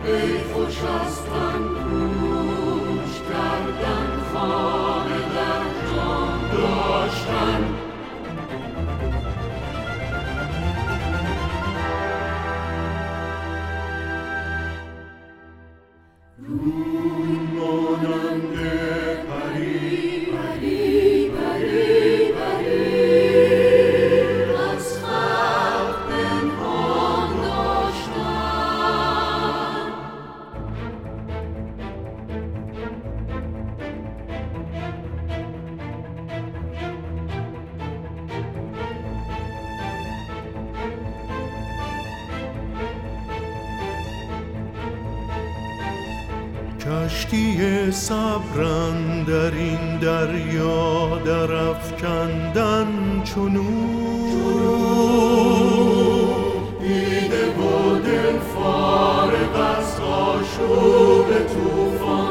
ای خوش از تن کوچ کردن، خانه در جان داشتن. روی مانند پری پری پری پری از خلق پنهان داشتن. کشتی صبر اندر این دریا درافکندن چنون، دیده و دل فارغ از آشوب طوفان.